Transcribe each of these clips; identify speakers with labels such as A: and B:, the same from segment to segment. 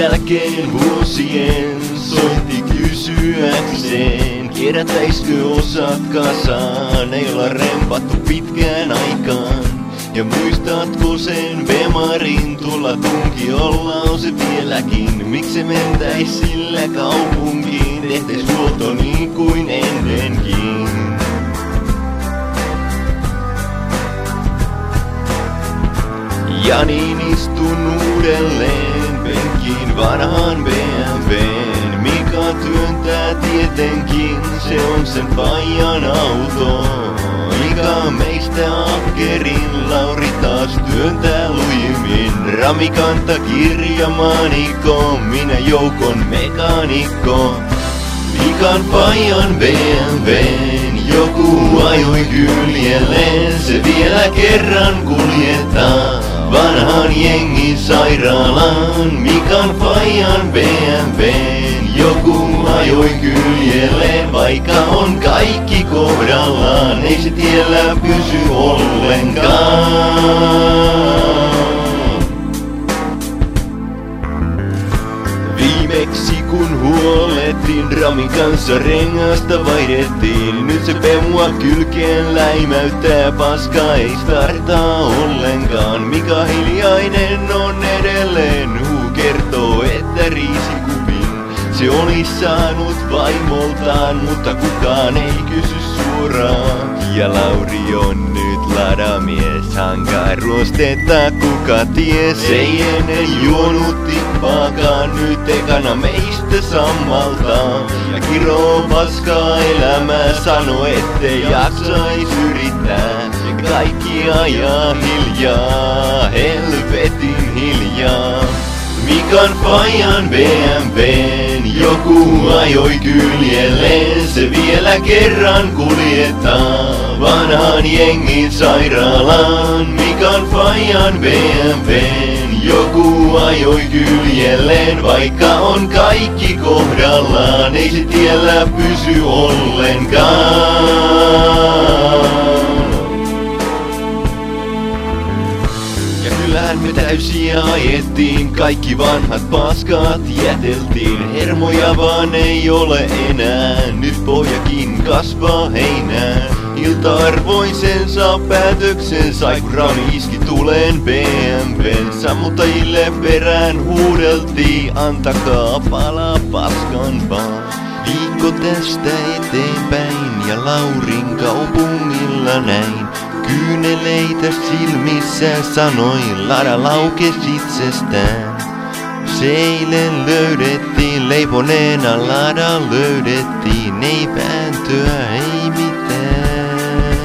A: jälkeen vuosien soitti kysyäkseen, kerätäiskö osat kasaan, ei olla rempattu pitkään aikaan. Ja muistatko sen Bemarin tulla tunkiolla on se vieläkin, miksi mentäis sillä kaupunkiin, tehtäis huolto niin kuin ennenkin. Ja niin istun uudelleen penkiin vanhaan BMWn. Mika työntää tietenkin, se on sen paijan auto. Mika meistä ahkerin, Lauri taas työntää lujimmin. Rami kanta kirjamaanikko, minä joukon mekaanikko. Mikan paijan BMWn, joku ajoi kyljelleen, se vielä kerran kuljetaan. Vanhan jengin sairaalaan, Mikan paijan BMWn, joku ajoi kyljelleen, vaikka on kaikki kohdallaan, ei se tiellä pysy ollenkaan. Viimeksi kun huolettiin, Ramin kanssa rengasta vaihdettiin. Nyt se pemua kylkeen läimäyttää, paska ei startaa ollenkaan. Mika hiljainen on edelleen, kertoo, että riisikupin se oli saanut vaimoltaan, mutta kukaan ei kysy suoraan. Ja Lauri on nyt ladamies, hankaruostetta kuka ties. Ei ennen juonut tippaakaan, nyt ekana meistä sammaltaa. Ja kiroo paskaa elämää, sano ettei jaksais yrittää. Ja kaikki ajaa hiljaa, helvetin hiljaa. Mikan paijan BMWn, joku ajoi kyljelleen, se vielä kerran kuljettaa. Vanhan jengin sairaalaan, Mikan paijan BMWn, joku ajoi kyljelleen, vaikka on kaikki kohdallaan, ei se tiellä pysy ollenkaan. Kylään me täysiä ajettiin, kaikki vanhat paskat jäteltiin. Hermoja vaan ei ole enää, nyt pohjakin kasvaa heinää. Ilta-arvoisen saa päätöksen, sai kun Rauni iski tuleen BMWn. Sammuttajille perään huudeltiin, antakaa palaa paskan vaan. Viikko tästä eteenpäin ja Laurin kaupungilla näin. Kyyneleitä silmissä sanoin, lada laukes itsestään. Seilen löydettiin, leiponeena lada löydettiin, ei vääntöä, ei mitään.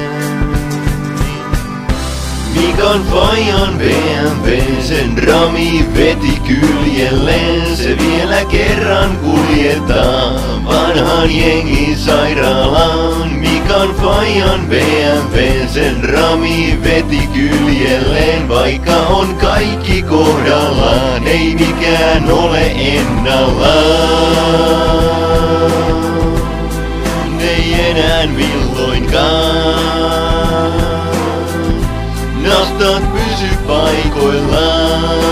A: Mikan paijan BMW, sen Rami veti kyljelleen, se vielä kerran kuljetaan. Vanhan jengin sairaalaan, Mikan paijan BMW, sen Rami veti kyljelleen, vaikka on kaikki kohdallaan, ei mikään ole ennallaan. Ei enää milloinkaan, nastat pysy paikoillaan.